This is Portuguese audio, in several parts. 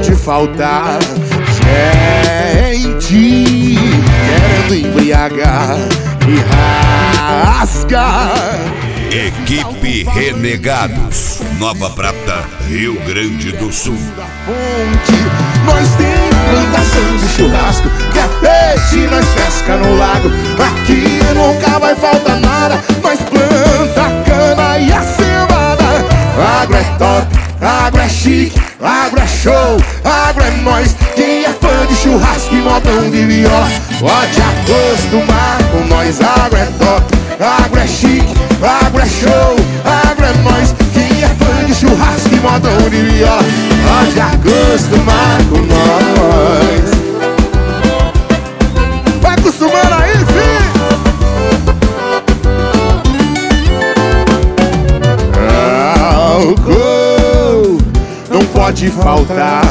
pode faltar gente querendo embriagar e rasgar. Equipe Renegados, Nova Prata, Rio Grande do Sul. Nós tem plantação de churrasco, que é peixe, nós pesca no lago. Aqui nunca vai faltar nada, nós planta a cana e a cevada. Agro é top, agro é chique, agro é show, agro é nós. Quem é fã de churrasco e modão de viola pode acostumar com nós. Agro é top, agro é chique, agro é show, agro é nós. Quem é fã de churrasco e modão de viola pode acostumar com nós. Vai acostumando aí, filho. Álcool não pode faltar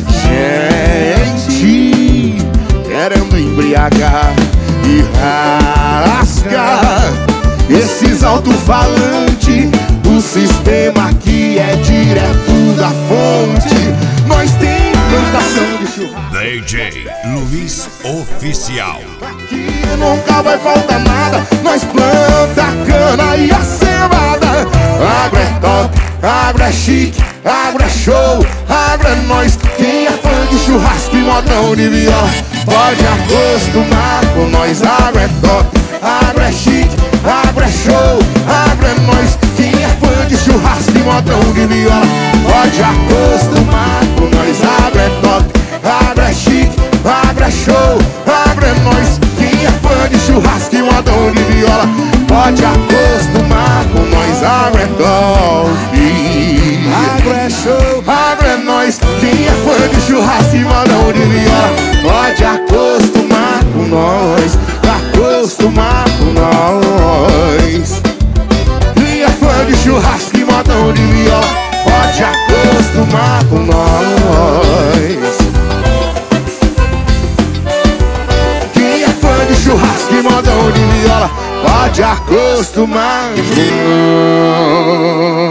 gente querendo embriagar e rasgar. Esses alto-falantes, o sistema aqui é direto da fonte. Nós tem plantação de churrasco. DJ Luiz Oficial. Aqui nunca vai faltar nada, nós planta a cana e a cevada. Agro é top, agro é chique, agro é show, agro é nós. Quem é fã de churrasco e modão de viola pode acostumar com nós. Agro é top, agro é chique, agro é show, agro é nós. Quem é fã de churrasco e modão de viola pode acostumar com nós. Agro é top, agro é chique, agro é show, agro é nós. Quem é fã de churrasco e modão de viola pode acostumar com nós. Agro é top, agro é show, agro é nós. Quem é fã de churrasco e modão de viola pode acostumar com nós. Acostumar com nós. Quem é fã de churrasco e modão de viola pode acostumar com nós. Quem é fã de churrasco e modão de viola pode acostumar com nós.